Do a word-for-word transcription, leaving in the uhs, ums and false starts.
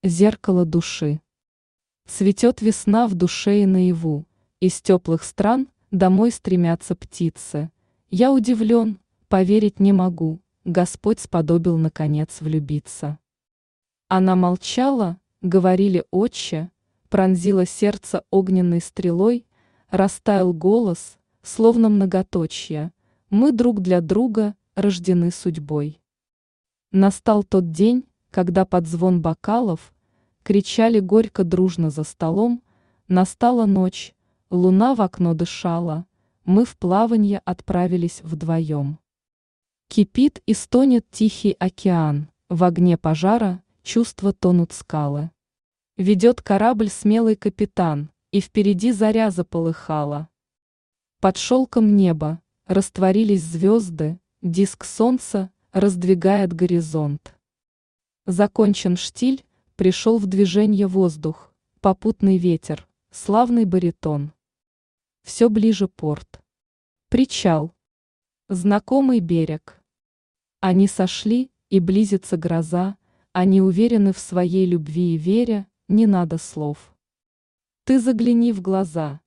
Зеркало души. Цветет весна в душе и наяву, из теплых стран домой стремятся птицы. Я удивлен, поверить не могу, Господь сподобил наконец влюбиться. Она молчала, говорили отче, пронзила сердце огненной стрелой, растаял голос, словно многоточье, мы друг для друга рождены судьбой. Настал тот день, когда под звон бокалов кричали горько дружно за столом, настала ночь, луна в окно дышала, мы в плаванье отправились вдвоем. Кипит и стонет тихий океан, в огне пожара чувства тонут скалы. Ведет корабль смелый капитан, и впереди заря заполыхала. Под шелком неба растворились звезды, диск солнца раздвигает горизонт. Закончен штиль, пришел в движение воздух, попутный ветер, славный баритон. Все ближе порт. Причал. Знакомый берег. Они сошли, и близится гроза, они уверены в своей любви и вере, не надо слов. Ты загляни в глаза,